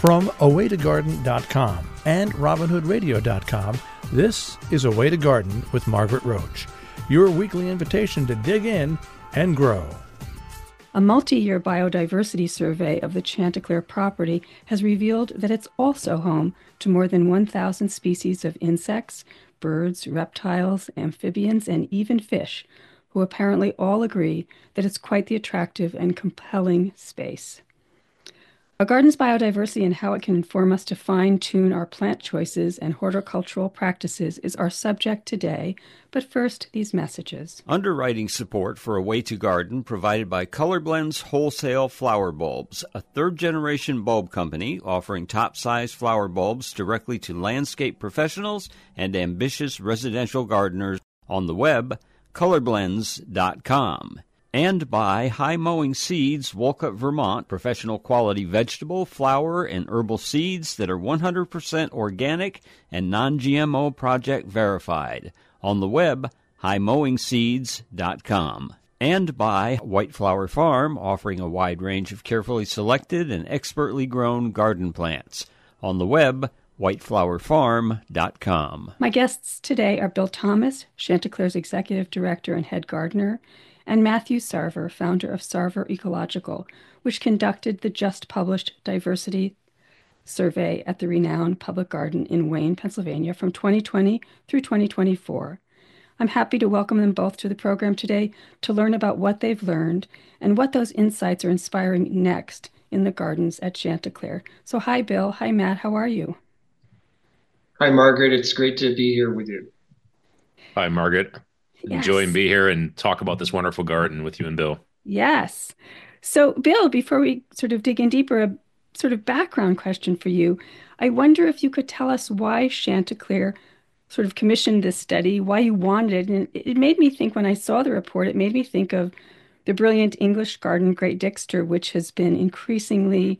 From awaytogarden.com and robinhoodradio.com, this is A Way to Garden with Margaret Roach, your weekly invitation to dig in and grow. A multi-year biodiversity survey of the Chanticleer property has revealed that it's also home to more than 1,000 species of insects, birds, reptiles, amphibians, and even fish, who apparently all agree that it's quite the attractive and compelling space. A garden's biodiversity and how it can inform us to fine-tune our plant choices and horticultural practices is our subject today. But first, these messages. Underwriting support for A Way to Garden provided by Colorblends Wholesale Flower Bulbs, a third-generation bulb company offering top-size flower bulbs directly to landscape professionals and ambitious residential gardeners on the web, colorblends.com. And by High Mowing Seeds, Wolcott, Vermont, professional quality vegetable, flower, and herbal seeds that are 100% organic and non-GMO project verified. On the web, highmowingseeds.com. And by White Flower Farm, offering a wide range of carefully selected and expertly grown garden plants. On the web, whiteflowerfarm.com. My guests today are Bill Thomas, Chanticleer's Executive Director and Head Gardener, and Matthew Sarver, founder of Sarver Ecological, which conducted the just-published diversity survey at the renowned Public Garden in Wayne, Pennsylvania from 2020 through 2024. I'm happy to welcome them both to the program today to learn about what they've learned and what those insights are inspiring next in the gardens at Chanticleer. So hi, Bill. Hi, Matt. How are you? Hi, Margaret. It's great to be here with you. Hi, Margaret. Yes. Enjoy and be here and talk about this wonderful garden with you and Bill. Yes. So, Bill, before we sort of dig in deeper, a sort of background question for you. I wonder if you could tell us why Chanticleer sort of commissioned this study, why you wanted it. And it made me think, when I saw the report, it made me think of the brilliant English garden, Great Dixter, which has been increasingly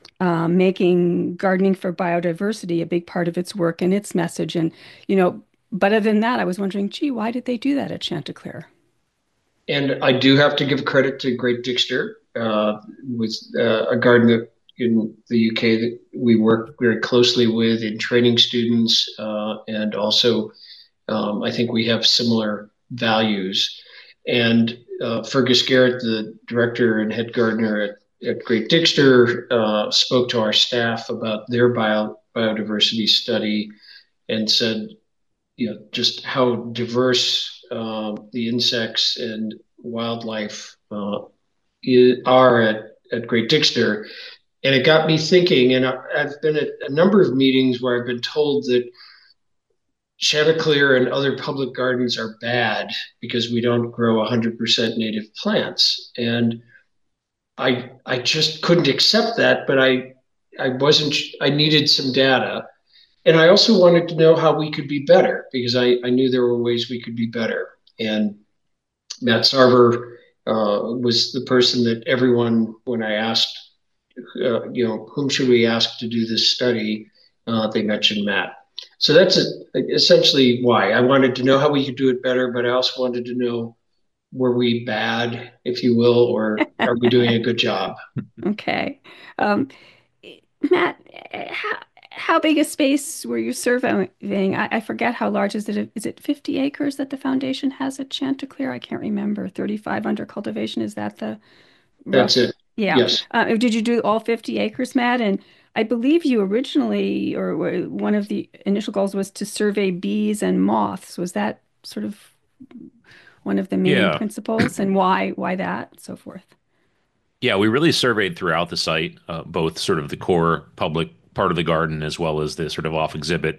making gardening for biodiversity a big part of its work and its message. And, but other than that, I was wondering, gee, why did they do that at Chanticleer? And I do have to give credit to Great Dixter. Was a garden in the UK that we work very closely with in training students. And also, I think we have similar values. And Fergus Garrett, the director and head gardener at Great Dixter, spoke to our staff about their biodiversity study and said, just how diverse the insects and wildlife are at Great Dixter. And it got me thinking, and I've been at a number of meetings where I've been told that Chanticleer and other public gardens are bad because we don't grow 100% native plants. And I just couldn't accept that, but I needed some data. And I also wanted to know how we could be better, because I knew there were ways we could be better. And Matt Sarver was the person that everyone, when I asked, whom should we ask to do this study, they mentioned Matt. So that's essentially why. I wanted to know how we could do it better, but I also wanted to know, were we bad, if you will, or are we doing a good job? Okay. Matt, how big a space were you surveying? I forget how large is it. Is it 50 acres that the foundation has at Chanticleer? I can't remember. 35 under cultivation. Is that the... That's it. Yeah. Yes. Did you do all 50 acres, Matt? And I believe you originally, or one of the initial goals was to survey bees and moths. Was that sort of one of the main principles, and why that, so forth? Yeah, we really surveyed throughout the site, both sort of the core public part of the garden as well as the sort of off exhibit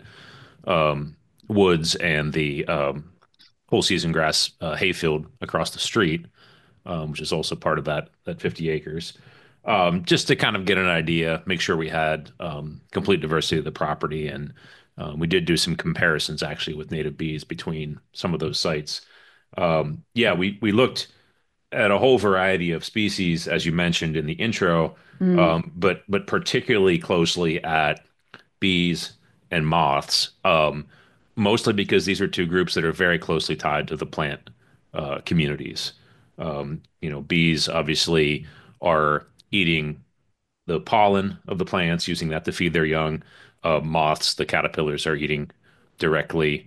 woods and the whole season grass hayfield across the street, which is also part of that 50 acres. Just to kind of get an idea, make sure we had complete diversity of the property. And we did do some comparisons actually with native bees between some of those sites. We looked at a whole variety of species, as you mentioned in the intro, but particularly closely at bees and moths, mostly because these are two groups that are very closely tied to the plant communities. Bees obviously are eating the pollen of the plants, using that to feed their young. Moths, the caterpillars are eating directly,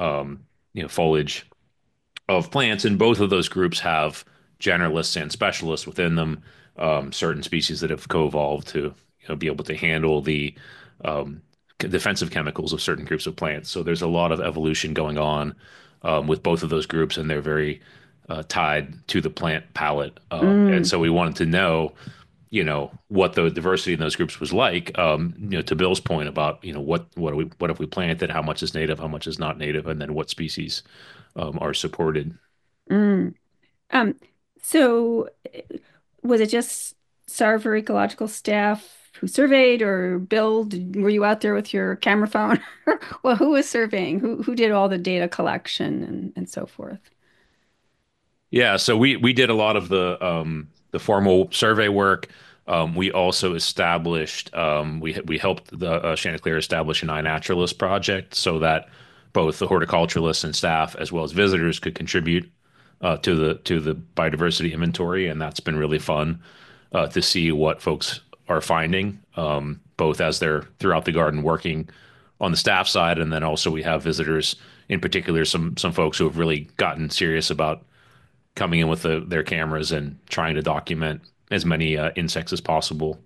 foliage of plants, and both of those groups have generalists and specialists within them. Certain species that have co-evolved to be able to handle the um, defensive chemicals of certain groups of plants. So there's a lot of evolution going on with both of those groups, and they're very tied to the plant palette. And Mm, so we wanted to know, what the diversity in those groups was like. To Bill's point about, what have we planted, how much is native, how much is not native, and then what species are supported. mm. Um, so was it just Sarver ecological staff who surveyed, or Bill, were you out there with your camera phone? Well, who was surveying? Who did all the data collection and so forth? Yeah, so we did a lot of the formal survey work. We also established we helped the Chanticleer establish an iNaturalist project so that both the horticulturalists and staff as well as visitors could contribute to the biodiversity inventory, and that's been really fun to see what folks are finding, both as they're throughout the garden working on the staff side, and then also we have visitors, in particular some folks who have really gotten serious about coming in with their cameras and trying to document as many insects as possible.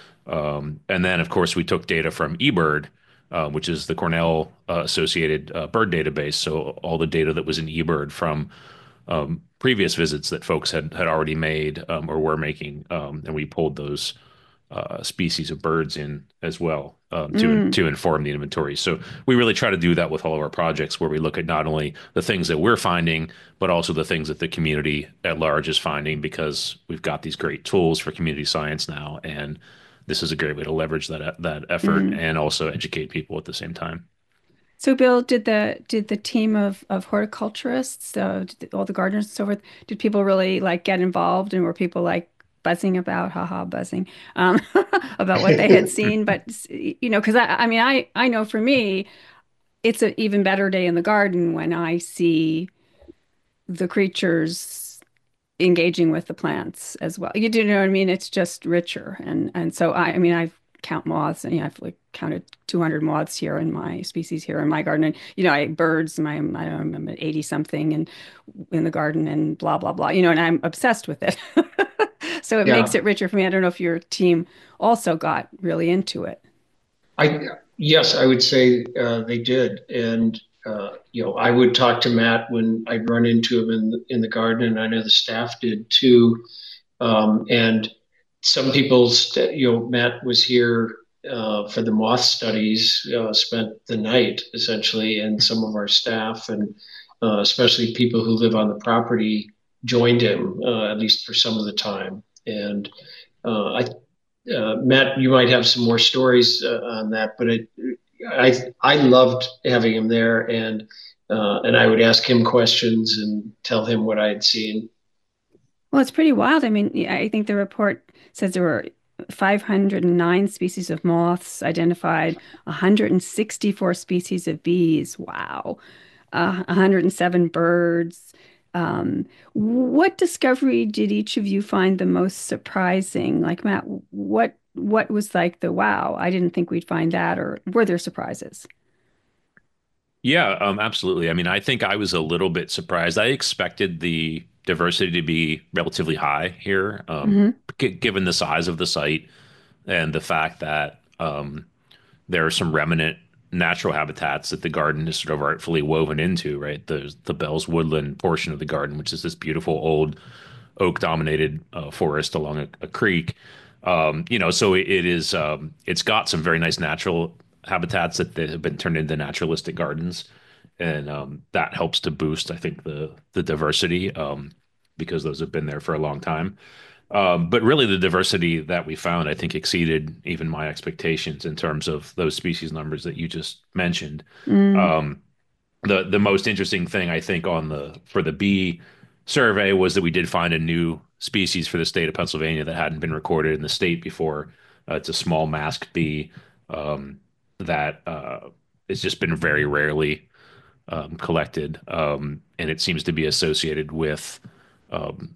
And then, of course, we took data from eBird, which is the Cornell associated bird database. So all the data that was in eBird from previous visits that folks had already made or were making, and we pulled those species of birds in as well Mm. to inform the inventory. So we really try to do that with all of our projects, where we look at not only the things that we're finding, but also the things that the community at large is finding, because we've got these great tools for community science now, and this is a great way to leverage that effort Mm. and also educate people at the same time. So, Bill, did the team of horticulturists, all the gardeners and so forth, did people really like get involved, and were people like buzzing about, haha, buzzing, about what they had seen? But because I mean, I know for me, it's an even better day in the garden when I see the creatures engaging with the plants as well. You do know what I mean? It's just richer, and so I mean, I've count moths, and I've like counted 200 moths here in my species here in my garden, and I birds. I don't know, I'm at 80 something, and in the garden, and blah blah blah. And I'm obsessed with it. So it makes Yeah, it richer for me. I don't know if your team also got really into it. I yes, I would say they did, and I would talk to Matt when I'd run into him in the garden, and I know the staff did too. And some people, Matt was here for the moth studies, spent the night essentially, and some of our staff, and especially people who live on the property, joined him at least for some of the time. And Matt, you might have some more stories on that, but I loved having him there, and I would ask him questions and tell him what I had seen. Well, it's pretty wild. I mean, yeah, I think the report says there were 509 species of moths identified, 164 species of bees. Wow. 107 birds. What discovery did each of you find the most surprising? Like Matt, what was like the wow, I didn't think we'd find that, or were there surprises? Yeah, absolutely. I mean, I think I was a little bit surprised. I expected the diversity to be relatively high here, Hmm. given the size of the site and the fact that there are some remnant natural habitats that the garden is sort of artfully woven into, right? There's the Bell's Woodland portion of the garden, which is this beautiful old oak-dominated forest along a creek. So it is it's got some very nice natural habitats that have been turned into naturalistic gardens, and that helps to boost, I think, the diversity because those have been there for a long time. But really, the diversity that we found, I think, exceeded even my expectations in terms of those species numbers that you just mentioned. Mm, Um, the most interesting thing, I think, on the for the bee survey was that we did find a new species for the state of Pennsylvania that hadn't been recorded in the state before. It's a small masked bee that has just been very rarely collected, and it seems to be associated with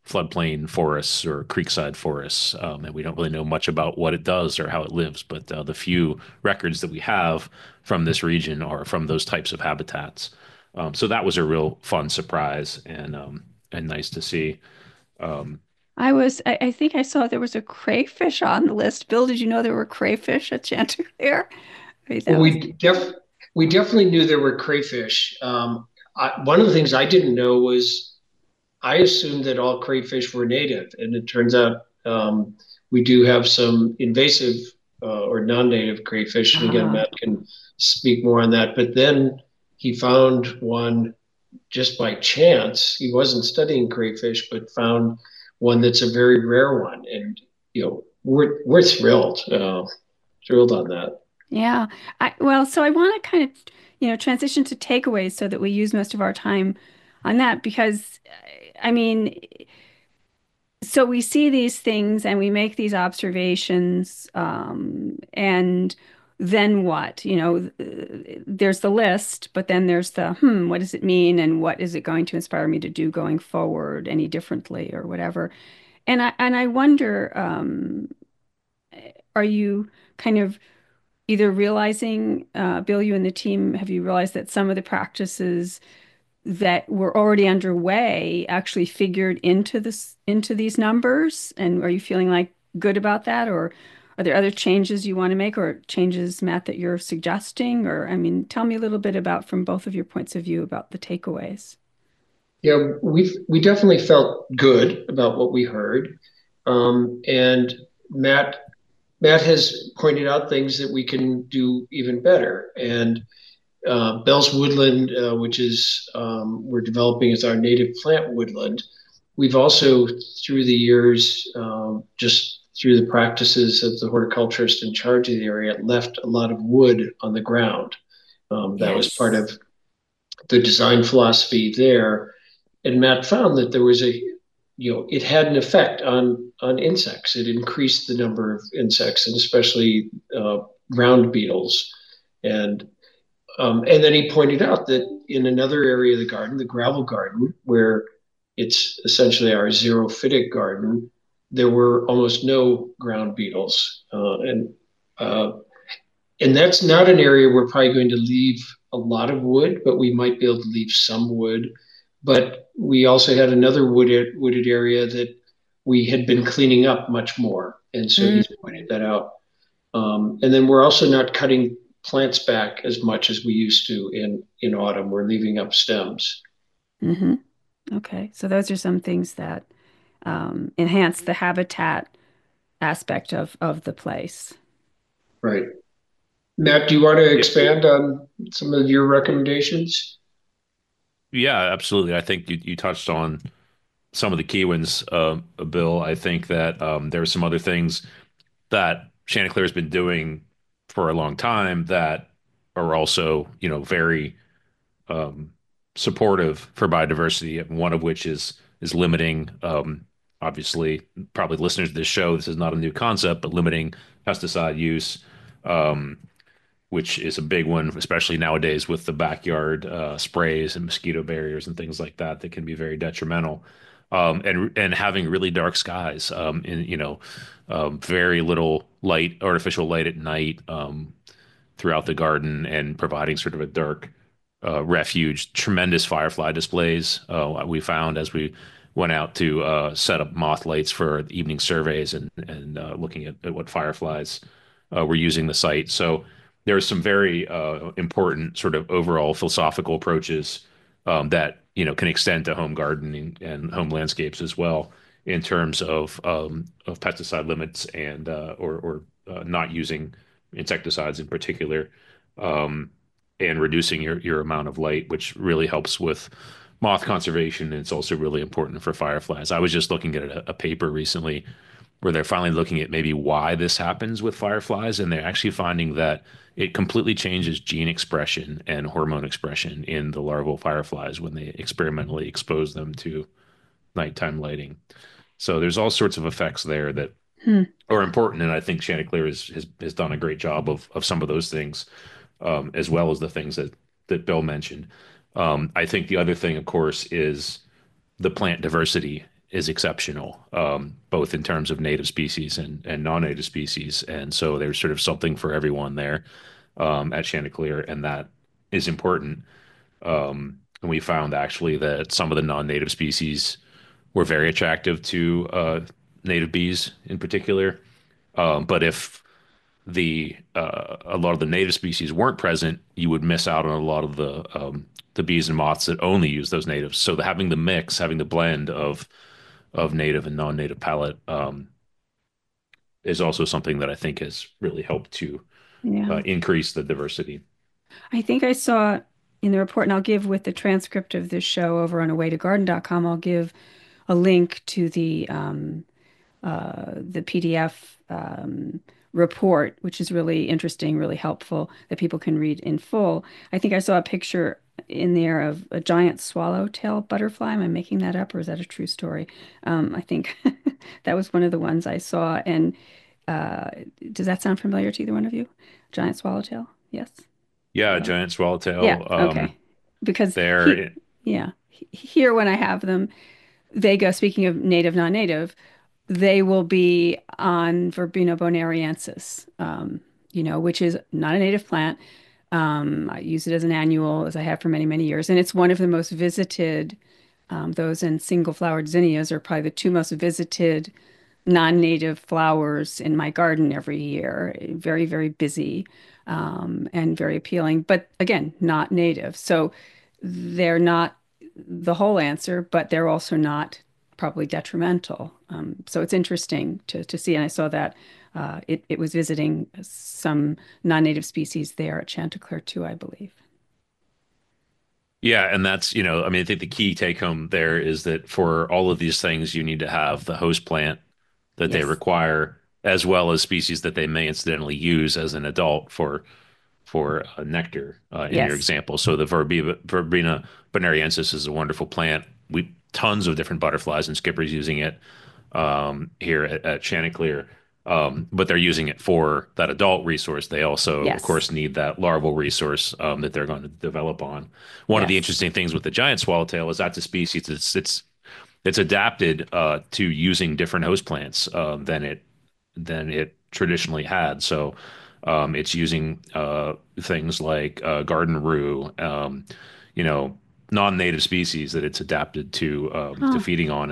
floodplain forests or creekside forests, and we don't really know much about what it does or how it lives. But the few records that we have from this region are from those types of habitats. So that was a real fun surprise and nice to see. Um, I think I saw there was a crayfish on the list. Bill, did you know there were crayfish at Chanticleer? I mean, Well, that was, we definitely knew there were crayfish. One of the things I didn't know was I assumed that all crayfish were native, and it turns out we do have some invasive or non-native crayfish. And again, ah, Matt can speak more on that. But then he found one just by chance. He wasn't studying crayfish, but found one that's a very rare one, and we're thrilled on that. yeah. Well, so I want to kind of, transition to takeaways so that we use most of our time on that because, I mean, so we see these things and we make these observations, and then what? There's the list, but then there's the, what does it mean and what is it going to inspire me to do going forward any differently or whatever? And I wonder, are you kind of either realizing, Bill, you and the team, have you realized that some of the practices that were already underway actually figured into these numbers? And are you feeling like good about that, or are there other changes you want to make, or changes, Matt, that you're suggesting? Or I mean, tell me a little bit about from both of your points of view about the takeaways. Yeah, we definitely felt good about what we heard, and Matt Matt has pointed out things that we can do even better. And Bell's Woodland, which is we're developing as our native plant woodland. We've also, through the years, just through the practices of the horticulturist in charge of the area, left a lot of wood on the ground. That was part Yes. of the design philosophy there. And Matt found that there was it had an effect on insects. It increased the number of insects, and especially ground beetles. And and then he pointed out that in another area of the garden, the gravel garden, where it's essentially our xerophytic garden, there were almost no ground beetles, uh, and that's not an area we're probably going to leave a lot of wood, but we might be able to leave some wood. But we also had another wooded area that we had been cleaning up much more, and so Mm, he's pointed that out. And then we're also not cutting plants back as much as we used to in autumn. We're leaving up stems. hmm Okay. So those are some things that enhance the habitat aspect of the place. Right. Matt, do you want to yeah, expand on some of your recommendations? yeah, absolutely. I think you touched on some of the key ones, Bill. I think that there are some other things that Chanticleer has been doing for a long time that are also, very um, supportive for biodiversity. And one of which is limiting, obviously, probably listeners to this show. This is not a new concept, but limiting pesticide use. Um, which is a big one, especially nowadays with the backyard sprays and mosquito barriers and things like that that can be very detrimental. And having really dark skies, and very little light, artificial light at night, throughout the garden, and providing sort of a dark refuge. Tremendous firefly displays we found as we went out to set up moth lights for evening surveys and looking at what fireflies were using the site. So there are some very important sort of overall philosophical approaches that can extend to home gardening and home landscapes as well in terms of pesticide limits and or not using insecticides in particular, um, and reducing your amount of light, which really helps with moth conservation. And it's also really important for fireflies. I was just looking at a paper recently where they're finally looking at maybe why this happens with fireflies, and they're actually finding that it completely changes gene expression and hormone expression in the larval fireflies when they experimentally expose them to nighttime lighting. So there's all sorts of effects there that Hmm. are important, and I think Chanticleer has done a great job of some of those things, as well as the things that Bill mentioned. I think the other thing, of course, is the plant diversity is exceptional, both in terms of native species and non-native species. And so there's sort of something for everyone there at Chanticleer, and that is important. And we found actually that some of the non-native species were very attractive to native bees in particular. But if a lot of the native species weren't present, you would miss out on a lot of the bees and moths that only use those natives. So having the mix, having the blend of native and non-native palette is also something that I think has really helped to Yeah. increase the diversity. I think I saw in the report, and I'll give with the transcript of this show over on awaytogarden.com, I'll give a link to the PDF report, which is really interesting, really helpful that people can read in full. I think I saw a picture in there of a giant swallowtail butterfly. Am I making that up, or is that a true story? I think that was one of the ones I saw. And uh, does that sound familiar to either one of you? Giant swallowtail? Yes. Yeah, No. giant Yeah. swallowtail. Okay. Because They're yeah, here when I have them, they go, speaking of native, non-native, they will be on Verbena bonariensis, which is not a native plant. I use it as an annual, as I have for many, many years. And it's one of the most visited, those and single flowered zinnias are probably the two most visited non-native flowers in my garden every year. Very, very busy, and very appealing, but again, not native. So they're not the whole answer, but they're also not probably detrimental. So it's interesting to see. And I saw that it was visiting some non-native species there at Chanticleer too, I believe. Yeah, and that's, I mean, I think the key take home there is that for all of these things, you need to have the host plant that they Yes. require, as well as species that they may incidentally use as an adult for nectar in your Yes. example. So the Verbena bonariensis is a wonderful plant. We tons of different butterflies and skippers using it here at Chanticleer. But they're using it for that adult resource. They also, of Yes. course, need that larval resource that they're going to develop on. One of the Yes. interesting things with the giant swallowtail is that's a species it's adapted to using different host plants than it traditionally had. So it's using things like garden rue, you know, non-native species that it's adapted to Huh. feeding on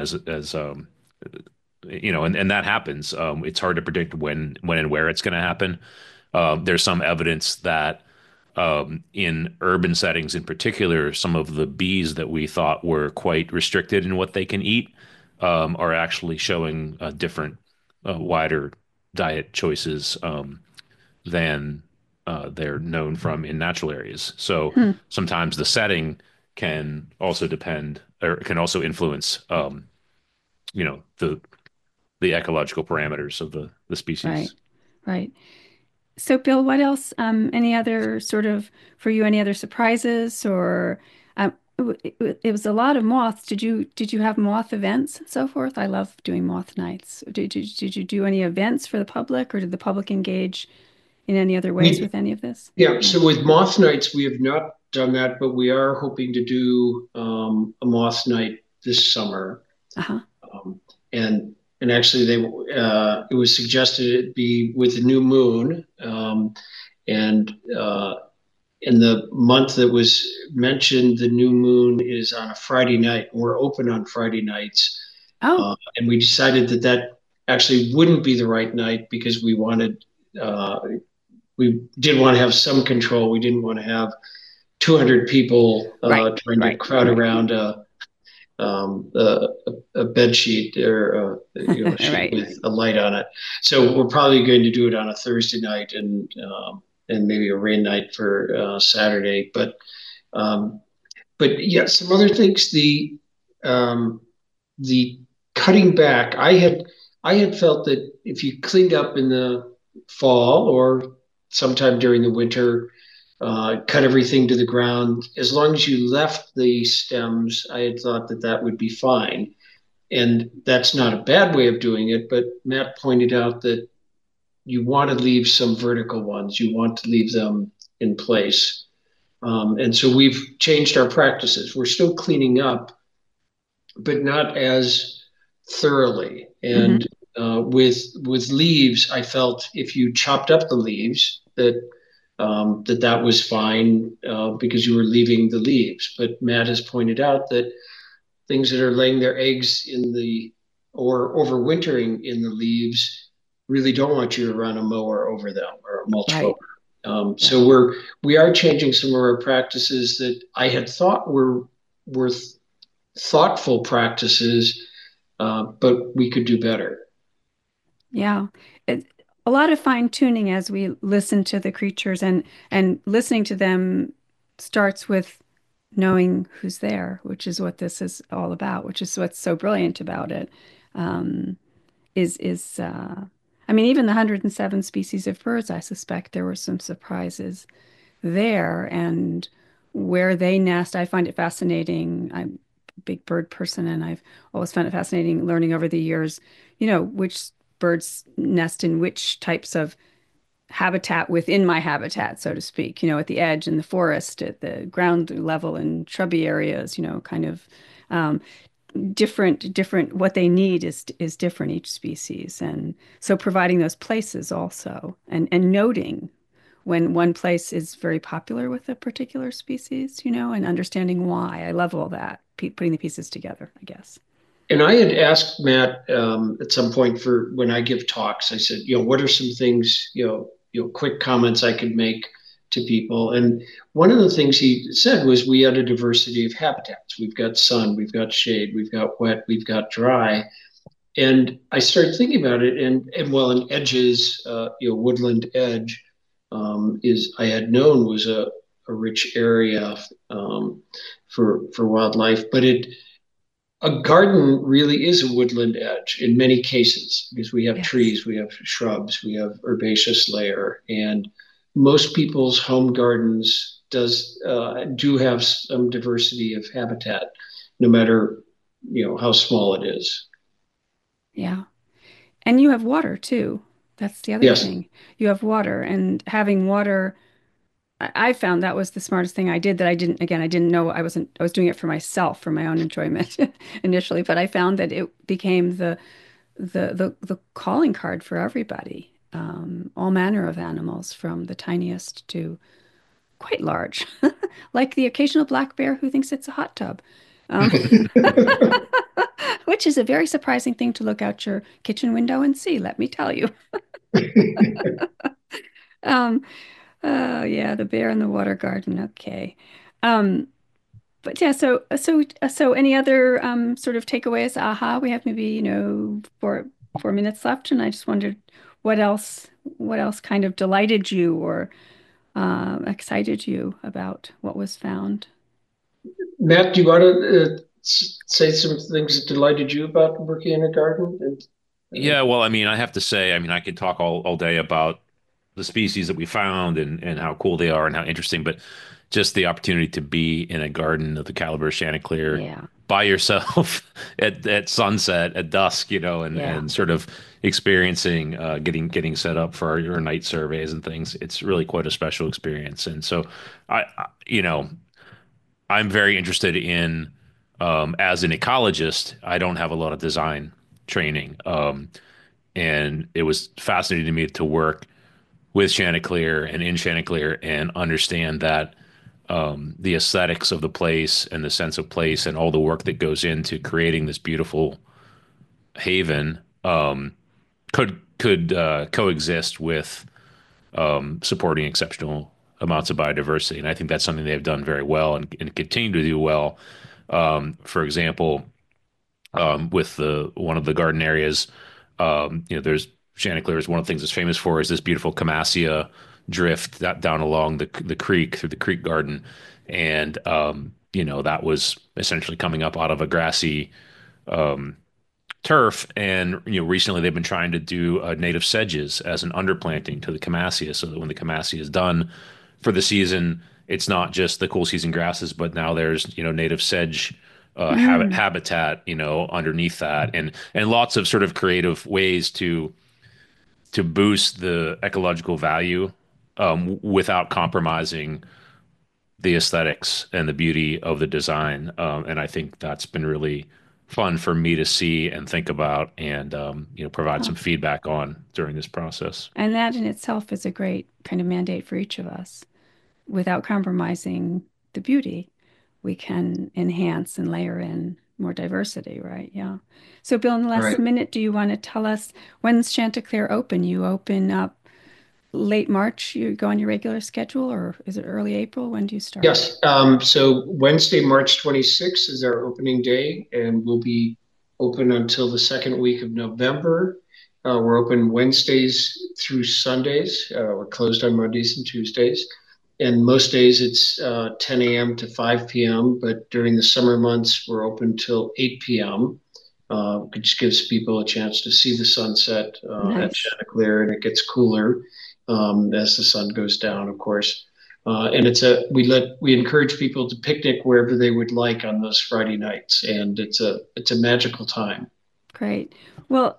and that happens. It's hard to predict when and where it's going to happen. There's some evidence that in urban settings, in particular, some of the bees that we thought were quite restricted in what they can eat are actually showing different, wider diet choices than they're known from in natural areas. So Hmm. sometimes the setting can also depend or can also influence, the ecological parameters of the Right. species. Right. So, Bill, what else? Any other sort of for you? Any other surprises or it was a lot of moths. Did you have moth events and so forth? I love doing moth nights. Did you do any events for the public, or did the public engage in any other ways We with any of this? Yeah, Yeah. so with moth nights, we have not done that, but we are hoping to do a moth night this summer. Uh-huh. Um, and actually, it was suggested it be with the new moon, and in the month that was mentioned, the new moon is on a Friday night. We're open on Friday nights, Oh, and we decided that that actually wouldn't be the right night because uh, we did want to have some control. We didn't want to have 200 people right, trying to right, crowd right, around a bed sheet or a sheet right. with a light on it. So we're probably going to do it on a Thursday night and maybe a rain night for Saturday. Um, but yeah, some other things. Um, the cutting back. I had felt that if you cleaned up in the fall or sometime during the winter, cut everything to the ground. As long as you left the stems, I had thought that that would be fine. And that's not a bad way of doing it, but Matt pointed out that you want to leave some vertical ones. You want to leave them in place. And so we've changed our practices. We're still cleaning up, but not as thoroughly. Hmm. And with leaves, I felt if you chopped up the leaves, that was fine because you were leaving the leaves. But Matt has pointed out that things that are laying their eggs in the or overwintering in the leaves really don't want you to run a mower over them or a mulch mower. Right. Right. So we are changing some of our practices that I had thought were thoughtful practices, but we could do better. Yeah. It, a lot of fine tuning as we listen to the creatures, and listening to them starts with knowing who's there, which is what this is all about, which is what's so brilliant about it. Um, is I mean, even the 107 species of birds, I suspect there were some surprises there, and where they nest. I find it fascinating. I'm a big bird person, and I've always found it fascinating learning over the years, which birds nest in which types of habitat within my habitat, so to speak, at the edge in the forest, at the ground level in shrubby areas, kind of um, different what they need is different each species. And so providing those places also, and noting when one place is very popular with a particular species, and understanding why. I love all that, putting the pieces together, I guess. And I had asked Matt at some point for when I give talks, I said, what are some things, quick comments I could make to people? And one of the things he said was we had a diversity of habitats. We've got sun, we've got shade, we've got wet, we've got dry. And I started thinking about it, and well, an edges, woodland edge is I had known was a rich area for wildlife, but a garden really is a woodland edge in many cases because we have Yes. trees, we have shrubs, we have herbaceous layer, and most people's home gardens do have some diversity of habitat, no matter how small it is. Yeah. And you have water too. That's the other Yes. thing. You have water, and having water, I found that was the smartest thing I did, that I didn't know I was doing it for myself, for my own enjoyment initially, but I found that it became the calling card for everybody. All manner of animals, from the tiniest to quite large, like the occasional black bear who thinks it's a hot tub, um, which is a very surprising thing to look out your kitchen window and see, let me tell you. Um, oh yeah, the bear in the water garden. Okay. Um, but yeah, so any other sort of takeaways? Aha, we have maybe, 4 minutes left, and I just wondered what else kind of delighted you or excited you about what was found. Matt, do you want to say some things that delighted you about working in a garden? Yeah, well, I mean, I have to say, I mean, I could talk all day about the species that we found and how cool they are and how interesting, but just the opportunity to be in a garden of the caliber of Chanticleer Yeah, by yourself at sunset, at dusk, yeah, and sort of experiencing getting set up for your night surveys and things. It's really quite a special experience. And so I'm very interested in as an ecologist, I don't have a lot of design training. And it was fascinating to me to work with Chanticleer and in Chanticleer and understand that the aesthetics of the place and the sense of place and all the work that goes into creating this beautiful haven could coexist with supporting exceptional amounts of biodiversity. And I think that's something they've done very well and continue to do well. For example, with the one of the garden areas. There's Chanticleer is one of the things it's famous for is this beautiful Camassia drift that down along the creek through the creek garden, and that was essentially coming up out of a grassy turf. And recently they've been trying to do native sedges as an underplanting to the Camassia, so that when the Camassia is done for the season, it's not just the cool season grasses, but now there's native sedge mm, habitat underneath that, and lots of sort of creative ways to boost the ecological value without compromising the aesthetics and the beauty of the design. And I think that's been really fun for me to see and think about and, provide some feedback on during this process. And that in itself is a great kind of mandate for each of us. Without compromising the beauty, we can enhance and layer in more diversity, right? Yeah. So, Bill, in the last minute, do you want to tell us when's Chanticleer open? You open up late March, you go on your regular schedule, or is it early April? When do you start? Yes. So Wednesday, March 26th is our opening day, and we'll be open until the second week of November. We're open Wednesdays through Sundays. We're closed on Mondays and Tuesdays. And most days it's 10 a.m. to 5 p.m., but during the summer months, we're open till 8 p.m., which gives people a chance to see the sunset at Chanticleer, and it gets cooler as the sun goes down, of course. And we encourage people to picnic wherever they would like on those Friday nights, and it's a magical time. Great. Well,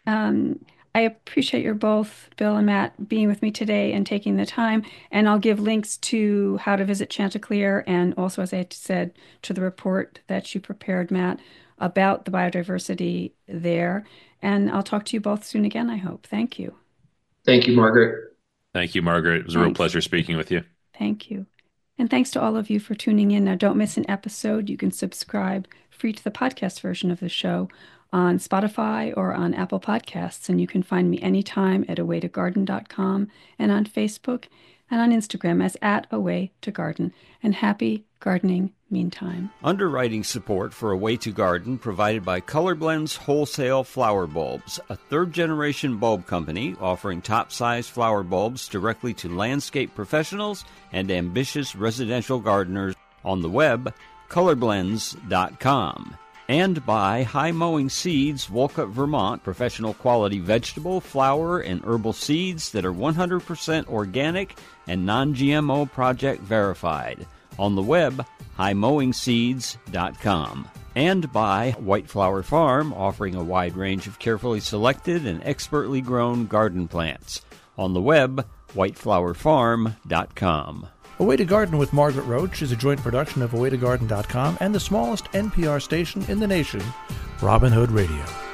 I appreciate your both, Bill and Matt, being with me today and taking the time. And I'll give links to how to visit Chanticleer and also, as I said, to the report that you prepared, Matt, about the biodiversity there. And I'll talk to you both soon again, I hope. Thank you. Thank you, Margaret. Thank you, Margaret. It was a real pleasure speaking with you. Thank you. And thanks to all of you for tuning in. Now, don't miss an episode. You can subscribe free to the podcast version of the show on Spotify or on Apple Podcasts. And you can find me anytime at awaytogarden.com and on Facebook and on Instagram as @awaytogarden. And happy gardening meantime. Underwriting support for A Way to Garden provided by Color Blends Wholesale Flower Bulbs, a third-generation bulb company offering top-size flower bulbs directly to landscape professionals and ambitious residential gardeners. On the web, colorblends.com. And by High Mowing Seeds, Wolcott, Vermont, professional quality vegetable, flower, and herbal seeds that are 100% organic and non-GMO project verified. On the web, highmowingseeds.com. And by White Flower Farm, offering a wide range of carefully selected and expertly grown garden plants. On the web, whiteflowerfarm.com. A Way to Garden with Margaret Roach is a joint production of awaytogarden.com and the smallest NPR station in the nation, Robin Hood Radio.